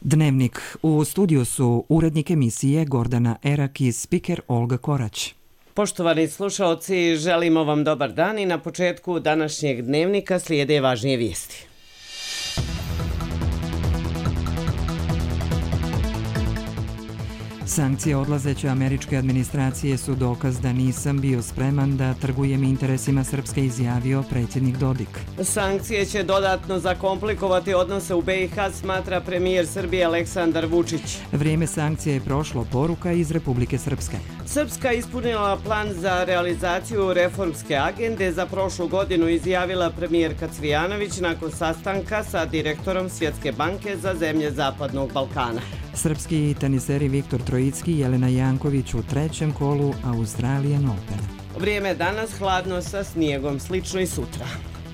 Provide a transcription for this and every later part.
Dnevnik. U studiju su urednik emisije Gordana Erak i spiker Olga Korać. Poštovani slušalci, želimo vam dobar dan i na početku današnjeg dnevnika slijede važnije vijesti. Sankcije odlazeće američke administracije su dokaz da nisam bio spreman da trgujem interesima Srpske, izjavio predsjednik Dodik. Sankcije će dodatno zakomplikovati odnose u BiH, smatra premijer Srbije Aleksandar Vučić. Vrijeme sankcija je prošlo, poruka iz Republike Srpske. Srpska ispunila plan za realizaciju reformske agende za prošlu godinu, izjavila premijerka Cvijanović nakon sastanka sa direktorom Svjetske banke za zemlje Zapadnog Balkana. Srpski teniseri Viktor Trojicki i Jelena Janković u trećem kolu Australian Opena. Vrijeme je danas hladno sa snijegom, slično i sutra.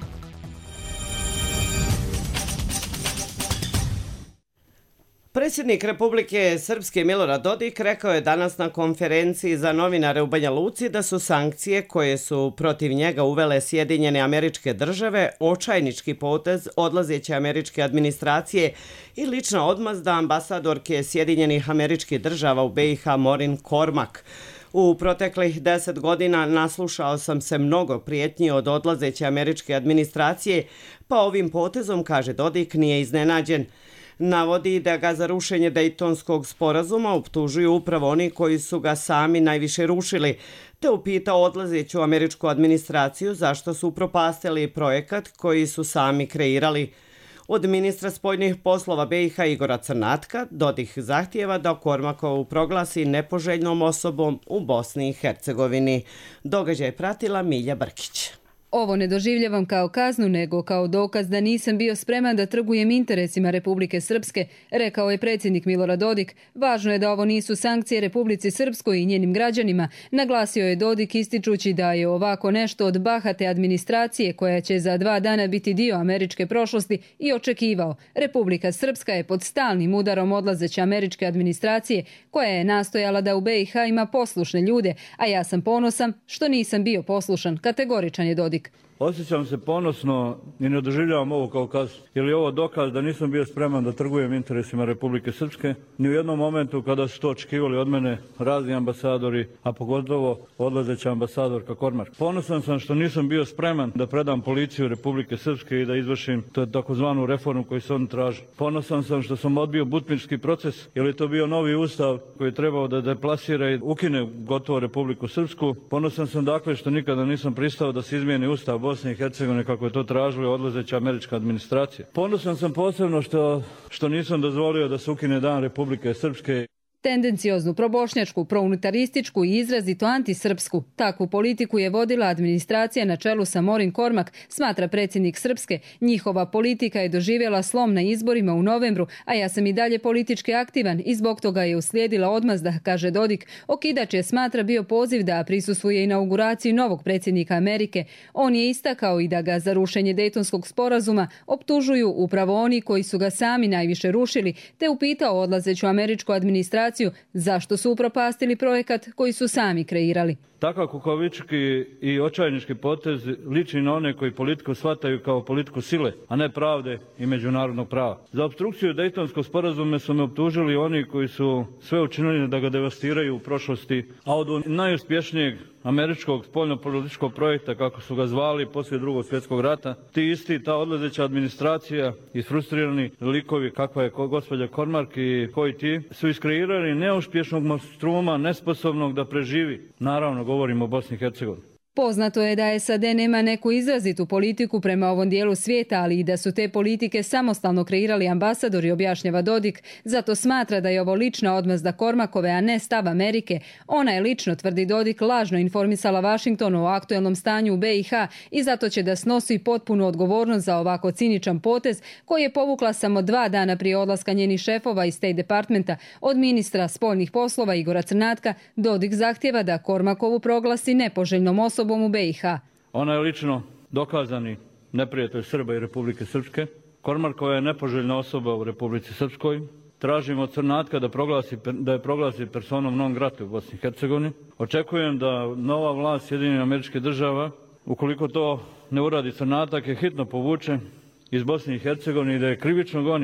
Predsjednik Republike Srpske Milorad Dodik rekao je danas na konferenciji za novinare u Banja Luci da su sankcije koje su protiv njega uvele Sjedinjene Američke Države očajnički potez odlazeće američke administracije i lična odmazda ambasadorke Sjedinjenih Američkih Država u BiH Maureen Cormack. U proteklih 10 godina naslušao sam se mnogo prijetnji od odlazeće američke administracije, pa ovim potezom, kaže Dodik, nije iznenađen. Navodi da ga za rušenje Dejtonskog sporazuma optužuju upravo oni koji su ga sami najviše rušili, te upitao odlazeću američku administraciju zašto su upropastili projekat koji su sami kreirali. Od ministra spoljnih poslova BiH Igora Crnatka Dodik zahtijeva da Kormakovu proglasi nepoželjnom osobom u Bosni i Hercegovini. Događaj pratila Milja Brkić. Ovo ne doživljavam kao kaznu, nego kao dokaz da nisam bio spreman da trgujem interesima Republike Srpske, rekao je predsjednik Milorad Dodik. Važno je da ovo nisu sankcije Republici Srpskoj i njenim građanima, naglasio je Dodik ističući da je ovako nešto od bahate administracije koja će za 2 dana biti dio američke prošlosti i očekivao. Republika Srpska je pod stalnim udarom odlazeće američke administracije koja je nastojala da u BiH ima poslušne ljude, a ja sam ponosan što nisam bio poslušan, kategoričan je Dodik. Osjećam se ponosno i ne doživljavam ovo kao kaznu, jer je ovo dokaz da nisam bio spreman da trgujem interesima Republike Srpske. Ni u jednom momentu kada su to očekivali od mene razni ambasadori, a pogotovo odlazeća ambasadorka Cormack. Ponosan sam što nisam bio spreman da predam policiju Republike Srpske i da izvršim takozvanu reformu koju se oni traže. Ponosan sam što sam odbio Butmirski proces, jer je to bio novi ustav koji je trebao da deplasira i ukine gotovo Republiku Srpsku. Ponosan sam dakle što nikada nisam pristao da se izmijeni ustav Bosne i Hercegovine kako je to tražila odlazeća američka administracija. Ponosan sam posebno što nisam dozvolio da se ukine Dan Republike Srpske. Tendencioznu, probošnjačku, prounitarističku i izrazito antisrpsku. Takvu politiku je vodila administracija na čelu sa Maureen Cormack, smatra predsjednik Srpske. Njihova politika je doživjela slom na izborima u novembru, a ja sam i dalje politički aktivan i zbog toga je uslijedila odmazda, kaže Dodik. Okidač je, smatra, bio poziv da prisustvuje inauguraciji novog predsjednika Amerike. On je istakao i da ga za rušenje Dejtonskog sporazuma optužuju upravo oni koji su ga sami najviše rušili, te upitao odlazeću američku administraciju zašto su upropastili projekat koji su sami kreirali. Takav kukavički i očajnički potez liči na one koji politiku shvataju kao politiku sile, a ne pravde i međunarodnog prava. Za opstrukciju Dejtonskog sporazuma su me optužili oni koji su sve učinili da ga devastiraju u prošlosti, a od najuspješnijeg američkog spoljno-političkog projekta, kako su ga zvali poslije Drugog svjetskog rata, ti isti, ta odlazeća administracija i frustrirani likovi kakva je gospođa Cormack i koji ti, su iskreirali neuspješnog monstruma, nesposobnog da preživi. Naravno, govorimo o Bosni i Hercegovini. Poznato je da SAD nema neku izrazitu politiku prema ovom dijelu svijeta, ali i da su te politike samostalno kreirali ambasadori, objašnjava Dodik. Zato smatra da je ovo lična odmazda Cormackove, a ne stav Amerike. Ona je lično, tvrdi Dodik, lažno informisala Washington o aktuelnom stanju u BiH i zato će da snosi potpunu odgovornost za ovako ciničan potez koji je povukla samo 2 dana prije odlaska njenih šefova iz State Departmenta. Od ministra spoljnih poslova Igora Crnatka Dodik zahtjeva da Cormackovu proglasi nepoželjnom osobom u BiH. Ona je lično dokazani neprijatelj Srba i Republike Srpske. Cormackova je nepoželjna osoba u Republici Srpskoj. Tražimo od Crnatka da je proglasi personom non grata u Bosni i Hercegovini. Očekujem da nova vlast Sjedinjenih Američkih Država, ukoliko to ne uradi Crnatak, je hitno povuče iz Bosne i Hercegovine i da je krivično goni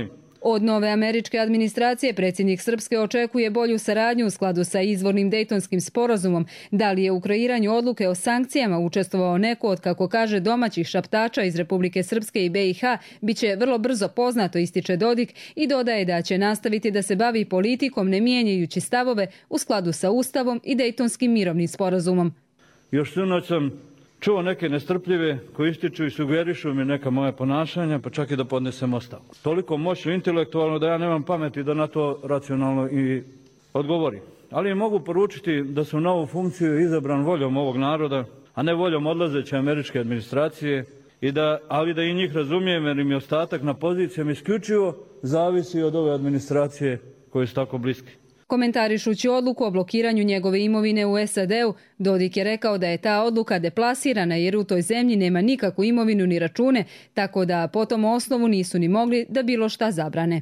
Od nove američke administracije predsjednik Srpske očekuje bolju saradnju u skladu sa izvornim Dejtonskim sporazumom. Da li je u kreiranju odluke o sankcijama učestvovao neko od, kako kaže, domaćih šaptača iz Republike Srpske i BiH, bit će vrlo brzo poznato, ističe Dodik i dodaje da će nastaviti da se bavi politikom ne mijenjajući stavove u skladu sa Ustavom i Dejtonskim mirovnim sporazumom. Još sinoć sam čuo neke nestrpljive koji ističu i sugerišu mi neka moja ponašanja, pa čak i da podnesem ostavku. Toliko moćno intelektualno da ja nemam pameti da na to racionalno i odgovorim. Ali im mogu poručiti da sam na ovu funkciju izabran voljom ovog naroda, a ne voljom odlazeće američke administracije, ali da i njih razumijem jer im je ostatak na pozicijama isključivo zavisi od ove administracije koje su tako bliski. Komentarišući odluku o blokiranju njegove imovine u SAD-u, Dodik je rekao da je ta odluka deplasirana jer u toj zemlji nema nikakvu imovinu ni račune, tako da po tom osnovu nisu ni mogli da bilo šta zabrane.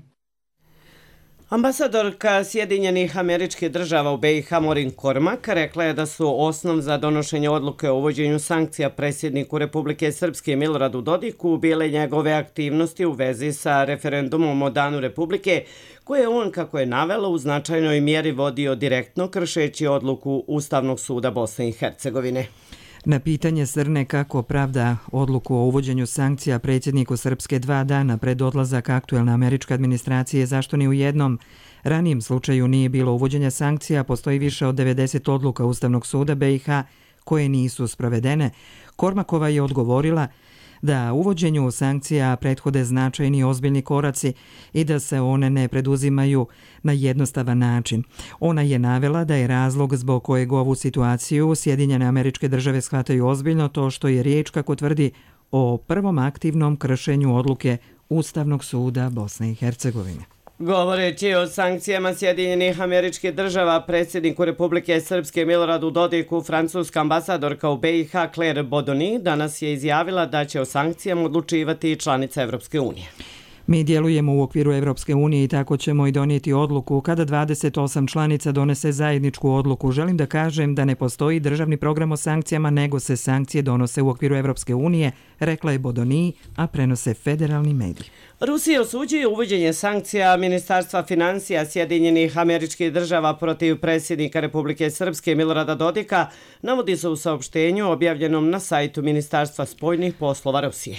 Ambasadorka Sjedinjenih Američkih Država u BiH Maureen Cormack rekla je da su osnov za donošenje odluke o uvođenju sankcija predsjedniku Republike Srpske Miloradu Dodiku bile njegove aktivnosti u vezi sa referendumom o Danu Republike, koje on, kako je navela, u značajnoj mjeri vodio direktno kršeći odluku Ustavnog suda Bosne i Hercegovine. Na pitanje Srne kako pravda odluku o uvođenju sankcija predsjedniku Srpske 2 dana pred odlazak aktuelne američke administracije zašto ni u jednom ranijem slučaju nije bilo uvođenja sankcija, postoji više od 90 odluka Ustavnog suda BiH koje nisu sprovedene, Kormakova je odgovorila da uvođenju sankcija prethode značajni i ozbiljni koraci i da se one ne preduzimaju na jednostavan način. Ona je navela da je razlog zbog kojeg ovu situaciju Sjedinjene Američke Države shvataju ozbiljno to što je riječ, kako tvrdi, o prvom aktivnom kršenju odluke Ustavnog suda Bosne i Hercegovine. Govoreći o sankcijama Sjedinjenih Američkih Država predsjedniku Republike Srpske Miloradu Dodiku, francuska ambasadorka u BiH Claire Bodoni danas je izjavila da će o sankcijama odlučivati i članica Evropske unije. Mi djelujemo u okviru Evropske unije i tako ćemo i donijeti odluku kada 28 članica donese zajedničku odluku. Želim da kažem da ne postoji državni program o sankcijama, nego se sankcije donose u okviru Evropske unije, rekla je Bodoni, a prenose federalni mediji. Rusija osuđuje uvođenje sankcija Ministarstva financija Sjedinjenih Američkih Država protiv predsjednika Republike Srpske Milorada Dodika, navodi se u saopštenju objavljenom na sajtu Ministarstva spoljnih poslova Rusije.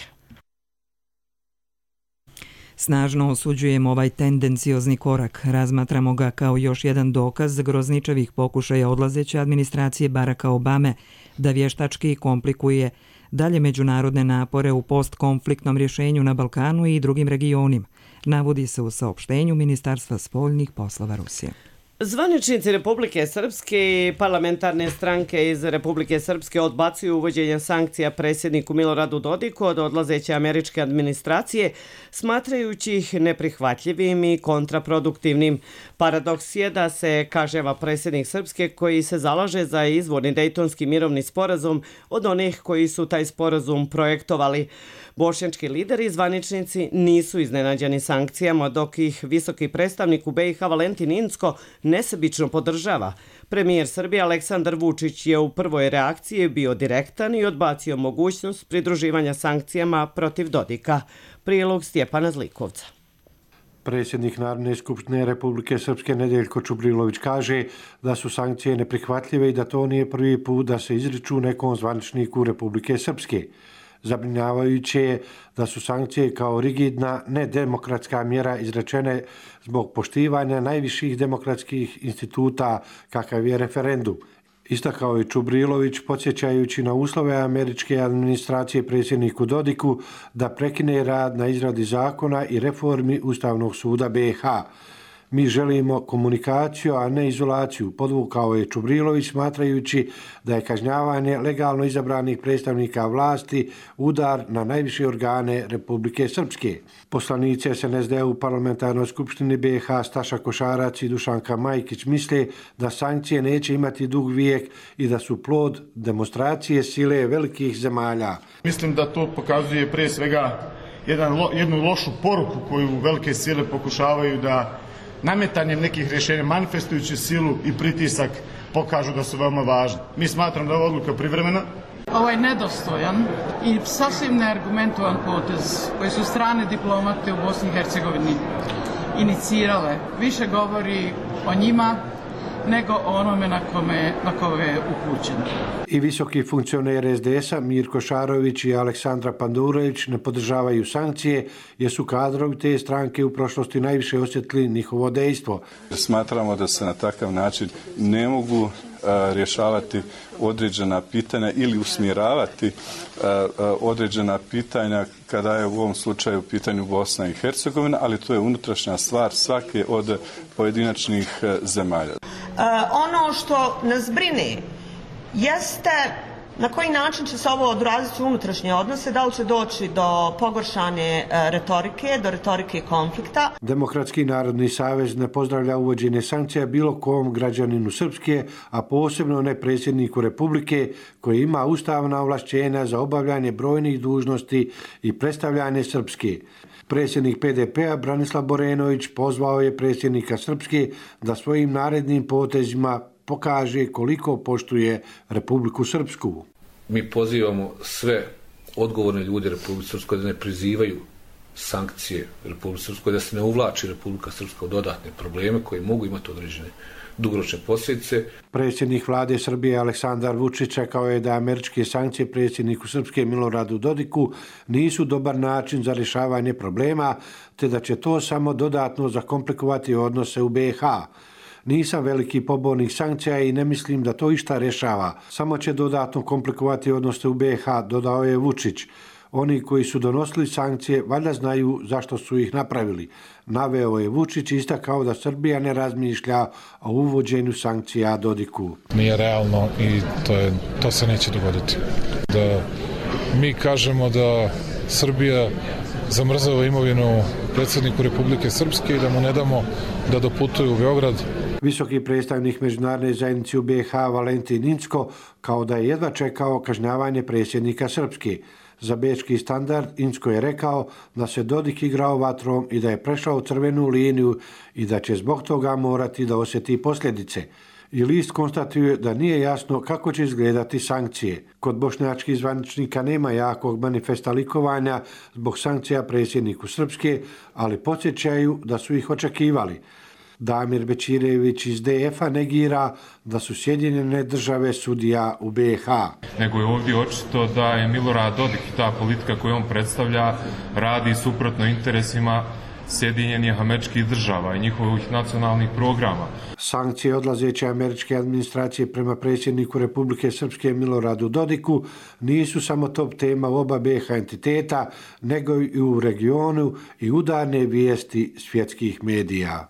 Snažno osuđujemo ovaj tendenciozni korak. Razmatramo ga kao još jedan dokaz grozničavih pokušaja odlazeće administracije Baracka Obame da vještački komplikuje dalje međunarodne napore u postkonfliktnom rješenju na Balkanu i drugim regionima, navodi se u saopštenju Ministarstva spoljnih poslova Rusije. Zvaničnici Republike Srpske i parlamentarne stranke iz Republike Srpske odbacuju uvođenje sankcija predsjedniku Miloradu Dodiku od odlazeće američke administracije, smatrajući ih neprihvatljivim i kontraproduktivnim. Paradoks je da se kažnjava predsjednik Srpske koji se zalaže za izvorni Dejtonski mirovni sporazum od onih koji su taj sporazum projektovali. Bošnjački lideri i zvaničnici nisu iznenađeni sankcijama, dok ih visoki predstavnik u BiH Valentin Incko nesebično podržava. Premijer Srbije Aleksandar Vučić je u prvoj reakciji bio direktan i odbacio mogućnost pridruživanja sankcijama protiv Dodika. Prilog Stjepana Zlikovca. Predsjednik Narodne skupštine Republike Srpske Nedeljko Čubrilović kaže da su sankcije neprihvatljive i da to nije prvi put da se izriču nekom zvaničniku Republike Srpske. Zabrinjavajuće je da su sankcije kao rigidna, nedemokratska mjera izrečene zbog poštivanja najviših demokratskih instituta kakav je referendum. Istakao je Čubrilović, podsjećajući na uslove američke administracije predsjedniku Dodiku da prekine rad na izradi zakona i reformi Ustavnog suda BiH. Mi želimo komunikaciju, a ne izolaciju, podvukao je Čubrilović, smatrajući da je kažnjavanje legalno izabranih predstavnika vlasti udar na najviše organe Republike Srpske. Poslanici SNSD u parlamentarnoj skupštini BiH Staša Košarac i Dušanka Majkić misle da sankcije neće imati dug vijek i da su plod demonstracije sile velikih zemalja. Mislim da to pokazuje prije svega jednu lošu poruku koju velike sile pokušavaju da nametanjem nekih rješenja, manifestujući silu i pritisak, pokažu da su veoma važni. Mi smatramo da je ova odluka privremena. Ovo je nedostojan i sasvim neargumentovan potez koji su strane diplomate u Bosni i Hercegovini inicirale. Više govori o njima nego o onome na koga je upućen. I visoki funkcioner SDS-a Mirko Šarović i Aleksandra Pandurović ne podržavaju sankcije jer su kadrovi te stranke u prošlosti najviše osjetili njihovo dejstvo. Smatramo da se na takav način ne mogu rješavati određena pitanja ili usmjeravati određena pitanja kada je u ovom slučaju u pitanju Bosna i Hercegovina, ali to je unutrašnja stvar svake od pojedinačnih zemalja. Ono što nas brine jeste na koji način će se ovo odraziti u unutrašnje odnose, da li će doći do pogoršane retorike, do retorike konflikta. Demokratski narodni savez ne pozdravlja uvođenje sankcija bilo kom građaninu Srpske, a posebno ne predsjedniku Republike koji ima ustavna ovlašćenja za obavljanje brojnih dužnosti i predstavljanje Srpske. Predsjednik PDP-a Branislav Borenović pozvao je predsjednika Srpske da svojim narednim potezima pokaže koliko poštuje Republiku Srpsku. Mi pozivamo sve odgovorne ljude Republike Srpske da ne prizivaju sankcije Republike Srpske, da se ne uvlači Republika Srpska u dodatne probleme koje mogu imati određene dugoročne posljedice. Predsjednik vlade Srbije Aleksandar Vučić rekao je da američke sankcije predsjedniku Srpske Miloradu Dodiku nisu dobar način za rješavanje problema, te da će to samo dodatno zakomplikovati odnose u BiH. Nisam veliki pobornik sankcija i ne mislim da to išta rješava. Samo će dodatno komplikovati odnose u BiH, dodao je Vučić. Oni koji su donosili sankcije valjda znaju zašto su ih napravili. Naveo je Vučić i istakao da Srbija ne razmišlja o uvođenju sankcija Dodiku. Nije realno i to se neće dogoditi. Da mi kažemo da Srbija zamrzava imovinu predsjedniku Republike Srpske i da mu ne damo da doputuje u Beograd. Visoki predstavnik međunarodne zajednice u BiH Valentin Incko kao da je jedva čekao kažnjavanje predsjednika Srpske. Za bečki standard Incko je rekao da se Dodik igrao vatrom i da je prešao crvenu liniju i da će zbog toga morati da osjeti posljedice. I list konstatuje da nije jasno kako će izgledati sankcije. Kod bošnjačkih zvaničnika nema jakog manifesta likovanja zbog sankcija predsjedniku Srpske, ali podsjećaju da su ih očekivali. Damir Bećirević iz DF-a negira da su Sjedinjene Države sudija u BiH. Nego je ovdje očito da je Milorad Dodik i ta politika koju on predstavlja radi suprotno interesima Sjedinjenih Američkih Država i njihovih nacionalnih programa. Sankcije odlazeće američke administracije prema predsjedniku Republike Srpske Miloradu Dodiku nisu samo top tema u oba BiH entiteta, nego i u regionu i udarne vijesti svjetskih medija.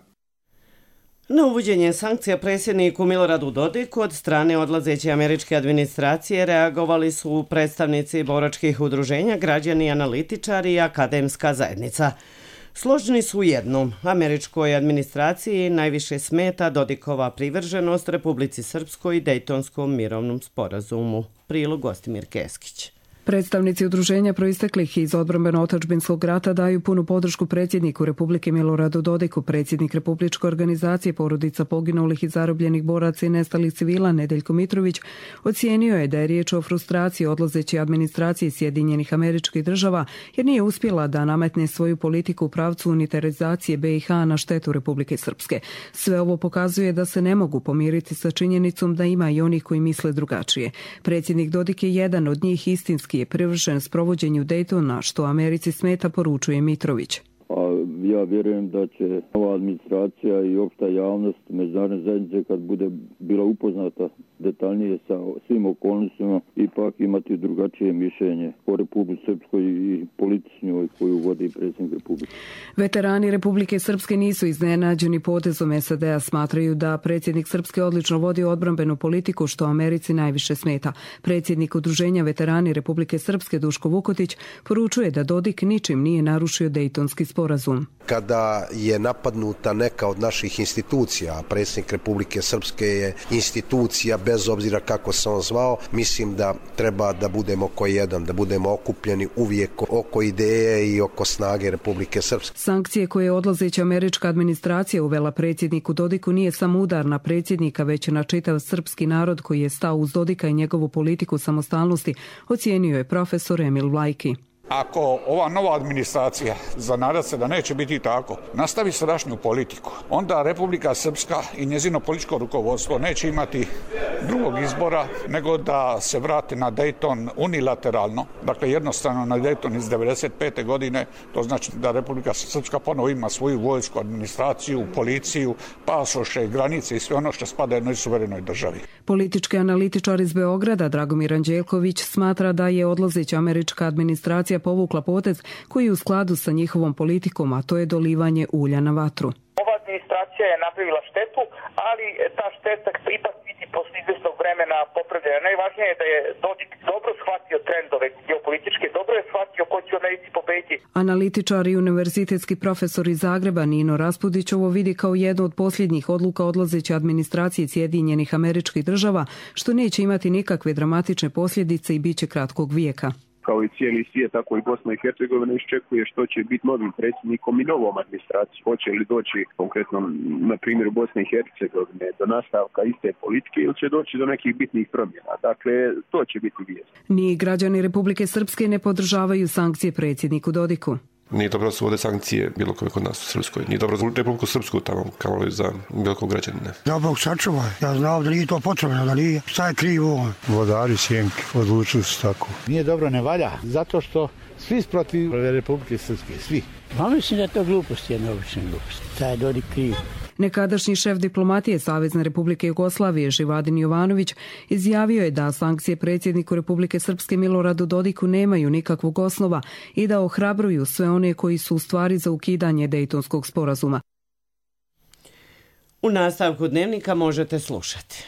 Na uvođenje sankcija predsjedniku Miloradu Dodiku od strane odlazeće američke administracije reagovali su predstavnici boračkih udruženja, građani, analitičari i akademska zajednica. Složni su u jednom. Američkoj administraciji najviše smeta Dodikova privrženost Republici Srpskoj i Dejtonskom mirovnom sporazumu. Prilog Gostimir Keskić. Predstavnici udruženja proisteklih iz odbrambeno-otadžbinskog rata daju punu podršku predsjedniku Republike Miloradu Dodiku. Predsjednik Republičke organizacije porodica poginulih i zarobljenih boraca i nestalih civila Nedeljko Mitrović ocijenio je da je riječ o frustraciji odlazeće administracije Sjedinjenih Američkih Država jer nije uspjela da nametne svoju politiku u pravcu unitarizacije BiH na štetu Republike Srpske. Sve ovo pokazuje da se ne mogu pomiriti sa činjenicom da ima i onih koji misle drugačije. Predsjednik Dodik je jedan od njih, istinski je privržen sprovođenju Daytona, što Americi smeta, poručuje Mitrović. Ja vjerujem da će ova administracija i opšta javnost međunarodne zajednice kad bude bila upoznata detaljnije sa svim okolnostima ipak imati drugačije mišljenje o Republici Srpskoj i politici njoj koju vodi predsjednik Republike. Veterani Republike Srpske nisu iznenađeni potezom SAD-a, smatraju da predsjednik Srpske odlično vodi odbrambenu politiku što Americi najviše smeta. Predsjednik udruženja Veterani Republike Srpske Duško Vukotić poručuje da Dodik ničim nije narušio Dejtonski sporazum. Kada je napadnuta neka od naših institucija, a predsjednik Republike Srpske je institucija bez obzira kako se on zvao, mislim da treba da budemo oko jedan, da budemo okupljeni uvijek oko ideje i oko snage Republike Srpske. Sankcije koje je odlazeća američka administracija uvela predsjedniku Dodiku nije samo udar na predsjednika, već na čitav srpski narod koji je stao uz Dodika i njegovu politiku samostalnosti, ocijenio je profesor Emil Vlajki. Ako ova nova administracija, za nadat se da neće biti tako, nastavi sadašnju politiku, onda Republika Srpska i njezino političko rukovodstvo neće imati drugog izbora nego da se vrati na Dayton unilateralno, dakle jednostavno na Dayton iz 1995. godine, to znači da Republika Srpska ponovo ima svoju vojsku, administraciju, policiju, pasoše, granice i sve ono što spada jednoj suverenoj državi. Politički analitičar iz Beograda Dragomir Anđelković smatra da je odlazeća američka administracija povukla potez koji je u skladu sa njihovom politikom, a to je dolivanje ulja na vatru. Ova administracija je napravila štetu, ali ta šteta ipak biti posle izvesnog vremena popravljena. Najvažnije je da je Dodik dobro shvatio trendove geopolitičke, dobro je shvatio ko će u Americi pobediti. Analitičar i univerzitetski profesor iz Zagreba Nino Raspudić ovo vidi kao jednu od posljednjih odluka odlazeće administracije Sjedinjenih Američkih Država, što neće imati nikakve dramatične posljedice i bit će kratkog vijeka. Kao i cijeli svijet, tako i Bosna i Hercegovina iščekuje što će biti novim predsjednikom i novom administracijom. Hoće li doći konkretno na primjeru Bosne i Hercegovine do nastavka iste politike ili će doći do nekih bitnih promjena. Dakle, to će biti vijest. Ni građani Republike Srpske ne podržavaju sankcije predsjedniku Dodiku. Nije dobro da su ovdje sankcije bilo koje kod nas u Srpskoj. Nije dobro za Republiku Srpsku tamo, kao li za bilo kog građanina. Da Bog sačuva. Ja znao da nije to potrebno, da nije. Šta je krivo? Vodari Sjenke odlučili su tako. Nije dobro, ne valja. Zato što svi protiv Republike Srpske, svi. Pa mislim da je to glupost, jedna obična glupost. Taj Dodik kriv. Nekadašnji šef diplomatije Savezne Republike Jugoslavije Živadin Jovanović izjavio je da sankcije predsjedniku Republike Srpske Miloradu Dodiku nemaju nikakvog osnova i da ohrabruju sve one koji su u stvari za ukidanje Dejtonskog sporazuma. U nastavku dnevnika možete slušati.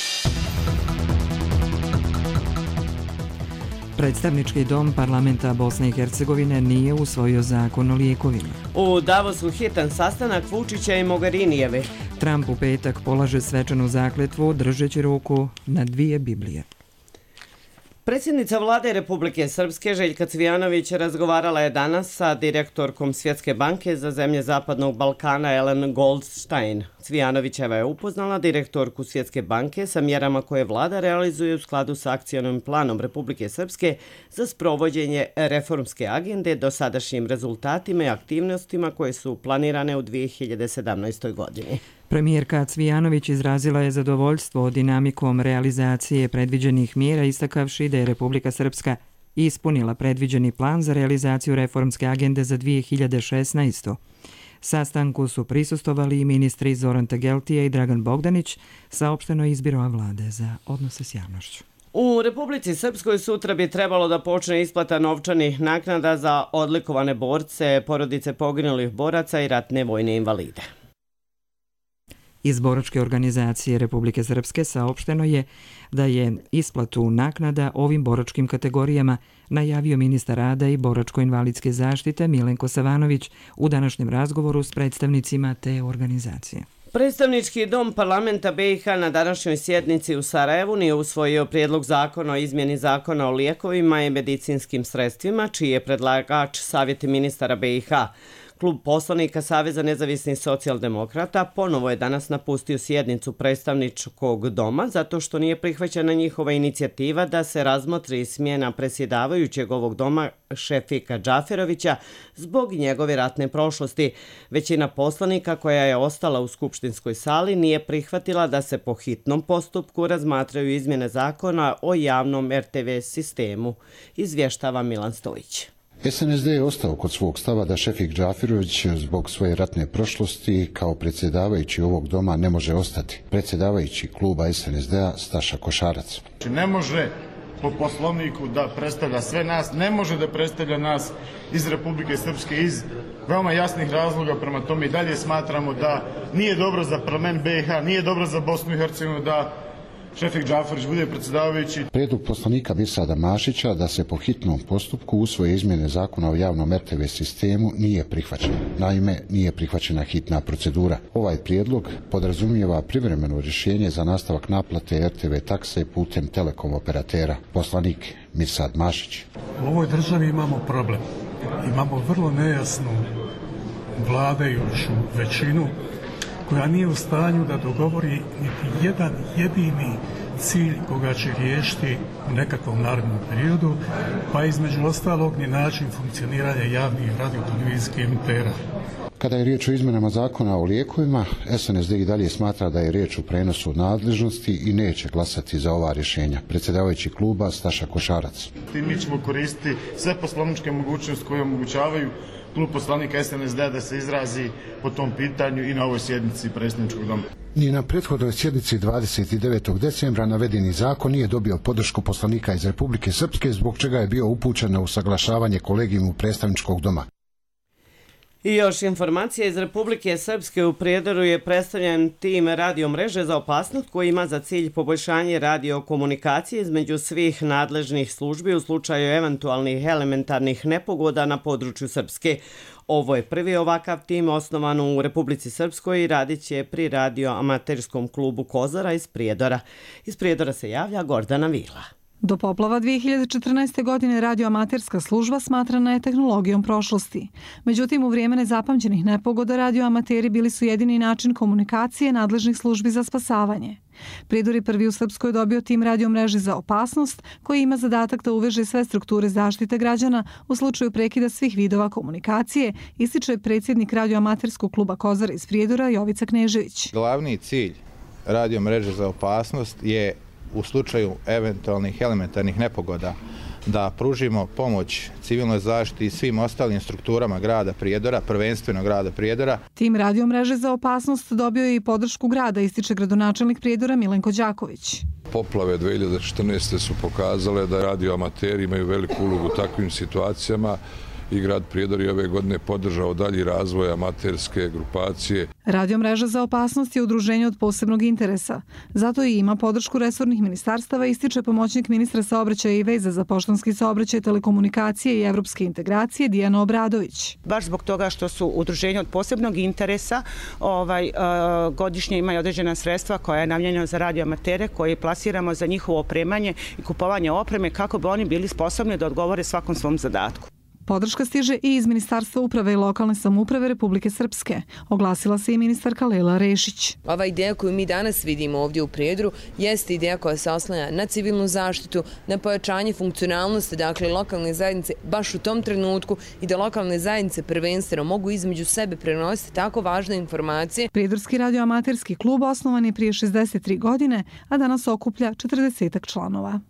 Predstavnički dom parlamenta Bosne i Hercegovine nije usvojio zakon o lijekovima. U Davosu hitan sastanak Vučića i Mogarinijeve. Trump u petak polaže svečanu zakletvu držeći ruku na 2 Biblije. Predsjednica vlade Republike Srpske Željka Cvijanović razgovarala je danas sa direktorkom Svjetske banke za zemlje Zapadnog Balkana Ellen Goldstein. Cvijanovićeva je upoznala direktorku Svjetske banke sa mjerama koje vlada realizuje u skladu sa akcionom planom Republike Srpske za sprovođenje reformske agende, dosadašnjim rezultatima i aktivnostima koje su planirane u 2017. godini. Premijerka Cvijanović izrazila je zadovoljstvo dinamikom realizacije predviđenih mjera, istakavši da je Republika Srpska ispunila predviđeni plan za realizaciju reformske agende za 2016. Sastanku su prisustovali i ministri Zoran Tegeltije i Dragan Bogdanić, saopšteno iz Biroa vlade za odnose s javnošću. U Republici Srpskoj sutra bi trebalo da počne isplata novčanih naknada za odlikovane borce, porodice poginulih boraca i ratne vojne invalide. Iz boračke organizacije Republike Srpske saopšteno je da je isplatu naknada ovim boračkim kategorijama najavio ministar rada i boračko-invalidske zaštite Milenko Savanović u današnjem razgovoru s predstavnicima te organizacije. Predstavnički dom parlamenta BiH na današnjoj sjednici u Sarajevu nije usvojio prijedlog zakona o izmjeni zakona o lijekovima i medicinskim sredstvima, čiji je predlagač Savjet ministara BiH. Klub poslanika Saveza nezavisnih socijaldemokrata ponovo je danas napustio sjednicu predstavničkog doma zato što nije prihvaćena njihova inicijativa da se razmotri smjena predsjedavajućeg ovog doma Šefika Džaferovića zbog njegove ratne prošlosti. Većina poslanika koja je ostala u skupštinskoj sali nije prihvatila da se po hitnom postupku razmatraju izmjene zakona o javnom RTV sistemu, izvještava Milan Stojić. SNSD je ostao kod svog stava da Šefik Džafirović zbog svoje ratne prošlosti kao predsjedavajući ovog doma ne može ostati. Predsjedavajući kluba SNSD-a Staša Košarac. Ne može po poslovniku da predstavlja sve nas, ne može da predstavlja nas iz Republike Srpske iz veoma jasnih razloga, prema tome i dalje smatramo da nije dobro za parlament BiH, nije dobro za Bosnu i Hercegovinu da Šefik Džafirović bude predsjedavajući. Prijedlog poslanika Mirsada Mašića da se po hitnom postupku usvoje izmjene zakona o javnom RTV sistemu nije prihvaćen. Naime, nije prihvaćena hitna procedura. Ovaj prijedlog podrazumijeva privremeno rješenje za nastavak naplate RTV takse putem telekom operatera. Poslanik Mirsad Mašić. U ovoj državi imamo problem. Imamo vrlo nejasnu vladajuću većinu koja nije u stanju da dogovori niti jedan jedini cilj koga će riješiti u nekakvom narednom periodu, pa između ostalog ni način funkcioniranja javnih radiotelevizijskih emitera. Kada je riječ o izmenama zakona o lijekovima, SNSD i dalje smatra da je riječ o prenosu nadležnosti i neće glasati za ova rješenja. Predsjedavajući kluba Staša Košarac. Mi ćemo koristiti sve poslovničke mogućnosti koje omogućavaju klub poslanika SNSD da se izrazi po tom pitanju i na ovoj sjednici predsjedničkog doma. Ni na prethodnoj sjednici 29. decembra navedeni zakon nije dobio podršku poslanika iz Republike Srpske, zbog čega je bio upućen na usaglašavanje kolegijumu predstavničkog doma. I još informacije iz Republike Srpske. U Prijedoru je predstavljen tim radio mreže za opasnost koji ima za cilj poboljšanje radiokomunikacije između svih nadležnih službi u slučaju eventualnih elementarnih nepogoda na području Srpske. Ovo je prvi ovakav tim osnovan u Republici Srpskoj i radit će pri radioamaterskom klubu Kozara iz Prijedora. Iz Prijedora se javlja Gordana Vila. Do poplava 2014. godine radioamaterska služba smatrana je tehnologijom prošlosti. Međutim, u vrijeme nezapamćenih nepogoda radioamateri bili su jedini način komunikacije nadležnih službi za spasavanje. Prijedor je prvi u Srpskoj dobio tim radio mreže za opasnost koji ima zadatak da uveže sve strukture zaštite građana u slučaju prekida svih vidova komunikacije, ističe predsjednik radioamaterskog kluba Kozara iz Prijedora Jovica Knežević. Glavni cilj radio mreže za opasnost je u slučaju eventualnih elementarnih nepogoda da pružimo pomoć civilnoj zaštiti i svim ostalim strukturama grada Prijedora, prvenstveno grada Prijedora. Tim radio mreže za opasnost dobio je i podršku grada, ističe gradonačelnik Prijedora Milenko Đaković. Poplave 2014. su pokazale da radioamateri imaju veliku ulogu u takvim situacijama i grad Prijedor je ove godine podržao dalji razvoj amaterske grupacije. Radio mreža za opasnost je udruženje od posebnog interesa. Zato i ima podršku resornih ministarstava, ističe pomoćnik ministra saobraćaja i veza za poštanski saobraćaj, telekomunikacije i evropske integracije Dijana Obradović. Baš zbog toga što su udruženje od posebnog interesa, godišnje imaju određena sredstva koja je namijenjena za radioamatere, koje plasiramo za njihovo opremanje i kupovanje opreme kako bi oni bili sposobni da odgovore svakom svom zadatku. Podrška stiže i iz Ministarstva uprave i lokalne samouprave Republike Srpske. Oglasila se i ministarka Lela Rešić. Ova ideja koju mi danas vidimo ovdje u Prijedoru jeste ideja koja se oslanja na civilnu zaštitu, na pojačanje funkcionalnosti, dakle lokalne zajednice baš u tom trenutku i da lokalne zajednice prvenstveno mogu između sebe prenositi tako važne informacije. Prijedorski radioamaterski klub osnovan je prije 63 godine, a danas okuplja 40 članova.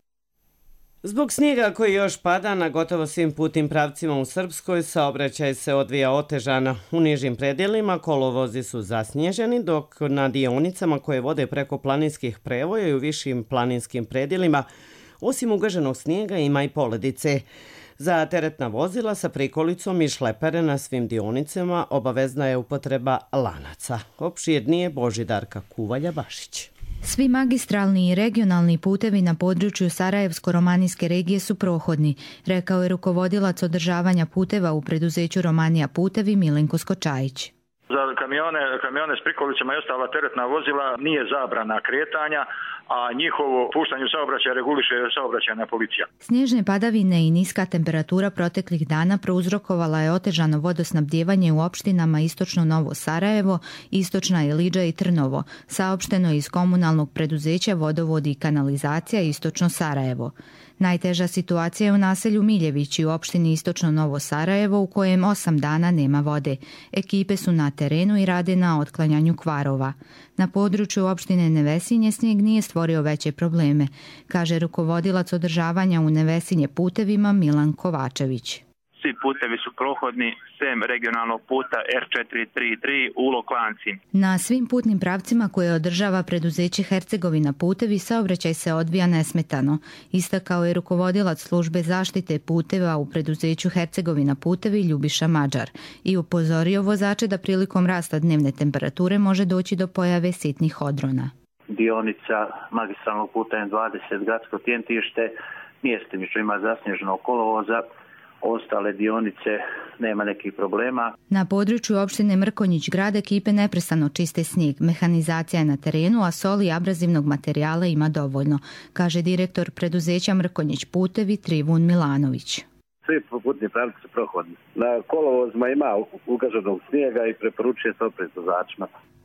Zbog snijega koji još pada na gotovo svim putnim pravcima u Srpskoj, saobraćaj se odvija otežano. U nižim predjelima kolovozi su zasnježeni, dok na dionicama koje vode preko planinskih prevoja i u višim planinskim predjelima, osim ugaženog snijega, ima i poledice. Za teretna vozila sa prikolicom i šlepere na svim dionicama obavezna je upotreba lanaca. Opširnije Božidarka Kuvalja-Bašić. Svi magistralni i regionalni putevi na području Sarajevsko-romanijske regije su prohodni, rekao je rukovodilac održavanja puteva u preduzeću Romanija putevi Milenko Skočajić. Za kamione s prikolicama i ostala teretna vozila nije zabrana kretanja, a njihovo puštanje u saobraćaj reguliše saobraćajna policija. Snježne padavine i niska temperatura proteklih dana prouzrokovala je otežano vodosnabdijevanje u opštinama Istočno Novo Sarajevo, Istočna Ilidža i Trnovo, saopšteno iz komunalnog preduzeća Vodovodi i kanalizacija Istočno Sarajevo. Najteža situacija je u naselju Miljevići u opštini Istočno Novo Sarajevo u kojem 8 dana nema vode. Ekipe su na terenu i rade na otklanjanju kvarova. Na području opštine Nevesinje snijeg nije stvorio veće probleme, kaže rukovodilac održavanja u Nevesinje putevima Milan Kovačević. Svi putevi su prohodni, sem regionalnog puta R433 Ulok-Lanci. Na svim putnim pravcima koje održava preduzeće Hercegovina putevi saobraćaj se odvija nesmetano, istakao je rukovodilac službe zaštite puteva u preduzeću Hercegovina putevi Ljubiša Mađar i upozorio vozače da prilikom rasta dnevne temperature može doći do pojave sitnih odrona. Dionica magistralnog puta M20 Gradsko Tjentište, mjestimično ima zasnježenog kolovoza. Ostale dionice nema nekih problema. Na području opštine Mrkonjić grad ekipe neprestano čiste snijeg. Mehanizacija je na terenu, a soli i abrazivnog materijala ima dovoljno, kaže direktor preduzeća Mrkonjić putevi Trivun Milanović. Svi putni pravci su prohodni. Na kolovozima ima ugaženog snijega i preporučuje se oprez vozačima.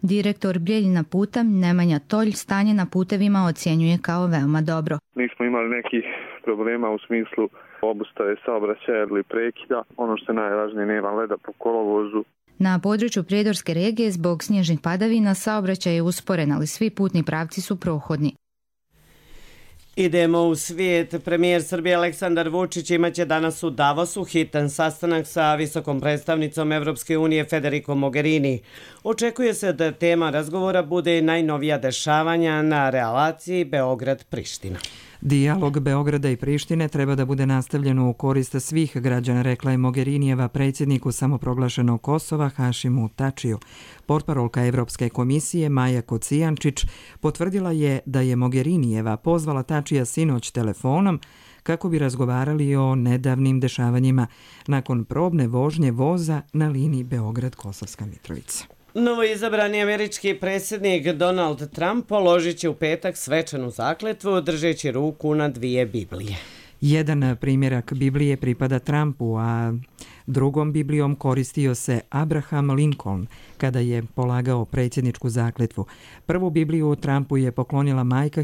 Direktor Bijeljina puta Nemanja Tolj stanje na putevima ocjenjuje kao veoma dobro. Nismo imali nekih problema u smislu obustave saobraćaja ili prekida. Ono što je najvažnije, nema leda po kolovozu. Na području Prijedorske regije zbog snježnih padavina saobraćaj je usporen, ali svi putni pravci su prohodni. Idemo u svijet. Premijer Srbije Aleksandar Vučić imaće danas u Davosu hitan sastanak sa visokom predstavnicom Evropske unije Federico Mogherini. Očekuje se da tema razgovora bude najnovija dešavanja na relaciji Beograd-Priština. Dijalog Beograda i Prištine treba da bude nastavljen u korist svih građana, rekla je Mogherinijeva predsjedniku samoproglašenog Kosova Hašimu Tačiju. Portparolka Evropske komisije Maja Kocijančić potvrdila je da je Mogherinijeva pozvala Tačija sinoć telefonom kako bi razgovarali o nedavnim dešavanjima nakon probne vožnje voza na liniji Beograd-Kosovska Mitrovica. Novoizabrani američki predsjednik Donald Trump položit će u petak svečanu zakletvu držeći ruku na 2 Biblije. Jedan primjerak Biblije pripada Trumpu, a drugom Biblijom koristio se Abraham Lincoln kada je polagao predsjedničku zakletvu. Prvu Bibliju Trumpu je poklonila majka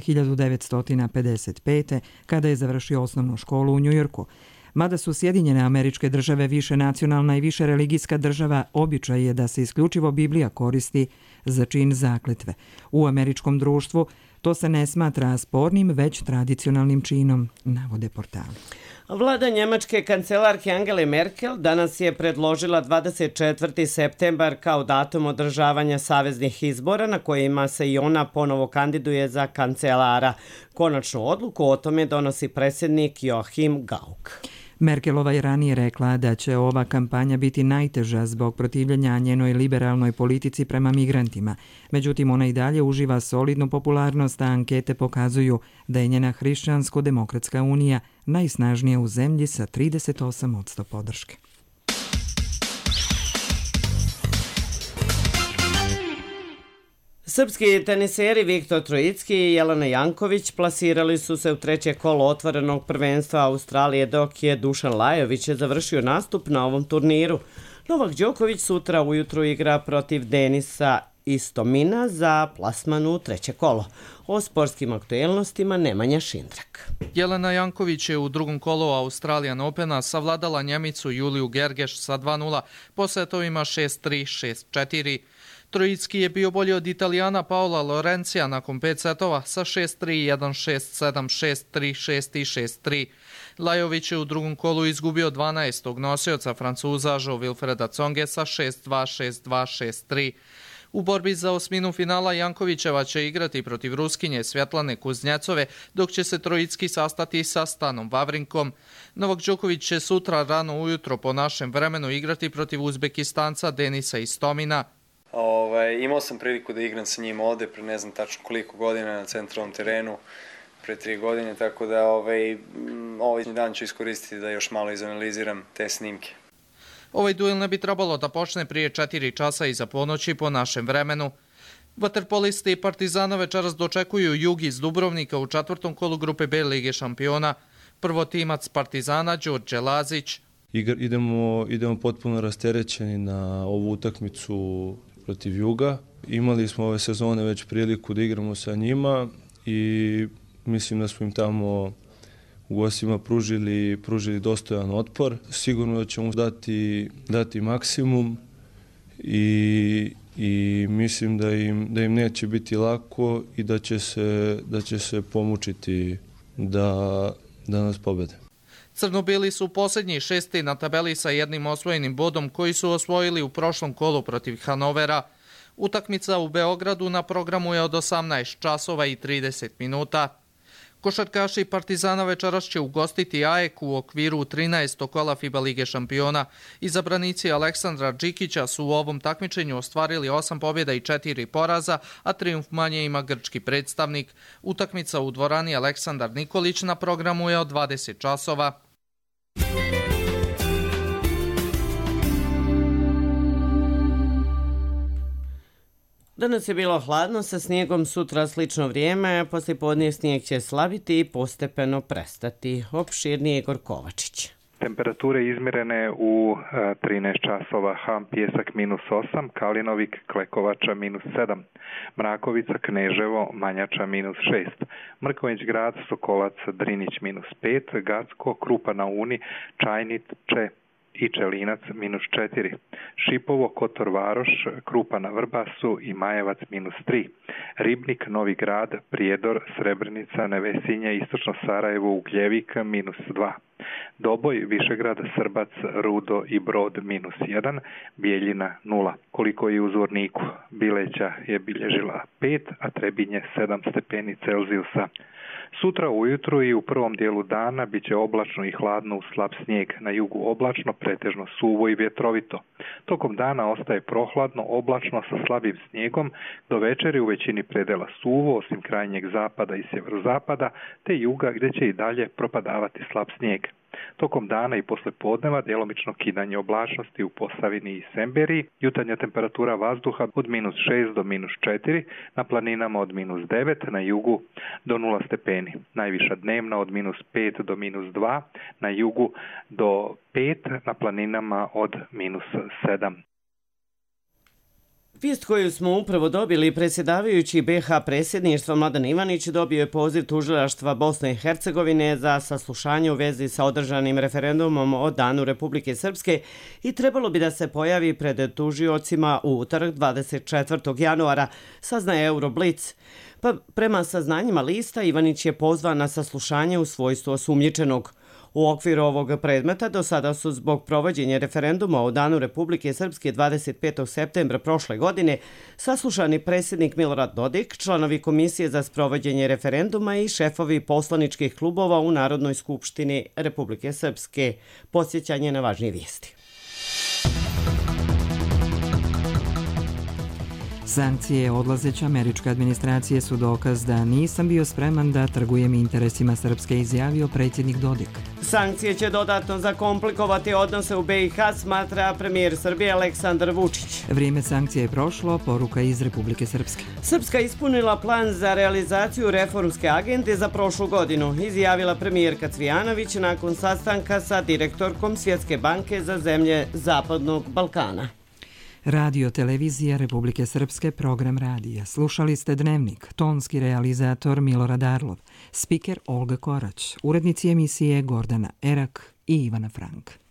1955. kada je završio osnovnu školu u Njujorku. Mada su Sjedinjene Američke Države više nacionalna i više religijska država, običaj je da se isključivo Biblija koristi za čin zakletve. U američkom društvu to se ne smatra spornim, već tradicionalnim činom, navode portali. Vlada njemačke kancelarke Angele Merkel danas je predložila 24. septembar kao datum održavanja saveznih izbora na kojima se i ona ponovo kandiduje za kancelara. Konačnu odluku o tome donosi predsjednik Joachim Gauck. Merkelova je ranije rekla da će ova kampanja biti najteža zbog protivljenja njenoj liberalnoj politici prema migrantima. Međutim, ona i dalje uživa solidnu popularnost, a ankete pokazuju da je njena Hrišćansko-demokratska unija najsnažnija u zemlji sa 38% podrške. Srpski teniseri Viktor Trojicki i Jelena Janković plasirali su se u treće kolo otvorenog prvenstva Australije, dok je Dušan Lajović završio nastup na ovom turniru. Novak Đoković sutra ujutru igra protiv Denisa Istomina za plasman u treće kolo. O sportskim aktuelnostima Nemanja Šindrak. Jelena Janković je u drugom kolu Australian Opena savladala Njemicu Juliju Gergeš sa 2-0 po setovima 6-3, 6-4. Trojicki je bio bolji od Italijana Paola Lorencija nakon 5 setova sa 6-3, 1-6, 7-6, 3-6 i 6-3. Lajović je u drugom kolu izgubio 12. nosioca Francuza Jo Wilfreda Tsonge sa 6-2, 6-2, 6-3. U borbi za osminu finala Jankovićeva će igrati protiv Ruskinje Svjetlane Kuznjecove, dok će se Trojicki sastati sa Stanom Vavrinkom. Novak Đoković će sutra rano ujutro po našem vremenu igrati protiv Uzbekistanca Denisa Istomina. Imao sam priliku da igram sa njim ovde pre ne znam tačno koliko godina na centralnom terenu, pre 3 godine, tako da ovaj dan ću iskoristiti da još malo izanaliziram te snimke. Ovaj duel ne bi trebalo da počne prije 4 časa iza ponoći po našem vremenu. Vaterpolisti Partizana večeras dočekuju Jug iz Dubrovnika u četvrtom kolu grupe B Lige šampiona. Prvotimac Partizana Đorđe Lazić. Idemo potpuno rasterećeni na ovu utakmicu protiv Juga. Imali smo ove sezone već priliku da igramo sa njima i mislim da smo im tamo u gostima pružili dostojan otpor. Sigurno da ćemo dati maksimum i mislim da im neće biti lako i da će se pomučiti da nas pobede. Crno-bili su posljednji 6. na tabeli sa jednim osvojenim bodom koji su osvojili u prošlom kolu protiv Hanovera. Utakmica u Beogradu na programu je od 18 časova i 30 minuta. Košarkaši Partizana večeras će ugostiti AEK u okviru 13. kola FIBA Lige šampiona. Izabranici Aleksandra Džikića su u ovom takmičenju ostvarili 8 pobjeda i 4 poraza, a trijumf manje ima grčki predstavnik. Utakmica u dvorani Aleksandar Nikolić na programu je od 20 časova. Danas je bilo hladno sa snijegom, sutra slično vrijeme, poslijepodne snijeg će slabiti i postepeno prestati. Opširnije Igor Kovačić. Temperature izmjerene u 13 časova: Ham Pijesak -8, Kalinovik Klekovača -7, Mrakovica Kneževo Manjača -6, Mrkonjić Grad Sokolac Drinić -5, Gacko Krupa na Uni Čajniče i Čelinac -4, Šipovo Kotor Varoš Krupa na Vrbasu i Majevac -3, Ribnik Novi Grad Prijedor Srebrenica Nevesinje Istočno Sarajevo Ugljevik -2, Doboj Višegrad Srbac Rudo i Brod -1, Bijeljina 0. Koliko je u Zvorniku? Bileća je bilježila 5, a Trebinje 7 stepeni Celzijusa. Sutra ujutru i u prvom dijelu dana bit će oblačno i hladno uz slab snijeg, na jugu oblačno, pretežno suvo i vjetrovito. Tokom dana ostaje prohladno, oblačno sa slabim snijegom, do večeri u većini predela suvo, osim krajnjeg zapada i sjeverozapada, te juga gdje će i dalje propadavati slab snijeg. Tokom dana i posle podneva djelomično kidanje oblačnosti u Posavini i Semberiji, jutarnja temperatura vazduha od -6 do -4, na planinama od -9, na jugu do 0 stepeni. Najviša dnevna od -5 do -2, na jugu do 5, na planinama od -7. Vijest koju smo upravo dobili, predsjedavajući BiH predsjedništva Mladen Ivanić dobio je poziv tužilaštva Bosne i Hercegovine za saslušanje u vezi sa održanim referendumom o Danu Republike Srpske i trebalo bi da se pojavi pred tužiocima u utorak 24. januara, saznaje Euroblitz. Pa prema saznanjima lista, Ivanić je pozvan na saslušanje u svojstvu osumnjičenog. U okviru ovog predmeta do sada su zbog provođenja referenduma o Danu Republike Srpske 25. septembra prošle godine saslušani predsjednik Milorad Dodik, članovi Komisije za sprovođenje referenduma i šefovi poslaničkih klubova u Narodnoj skupštini Republike Srpske. Podsjećanje na važnije vijesti. Sankcije odlazeće američke administracije su dokaz da nisam bio spreman da trgujem interesima Srpske, izjavio predsjednik Dodik. Sankcije će dodatno zakomplikovati odnose u BiH, smatra premijer Srbije Aleksandar Vučić. Vrijeme sankcija je prošlo, poruka iz Republike Srpske. Srpska ispunila plan za realizaciju reformske agende za prošlu godinu, izjavila premijerka Cvijanović nakon sastanka sa direktorkom Svjetske banke za zemlje Zapadnog Balkana. Radio televizija Republike Srpske, program radija. Slušali ste Dnevnik, tonski realizator Milorad Arlov, spiker Olga Korać, urednici emisije Gordana Erak i Ivana Frank.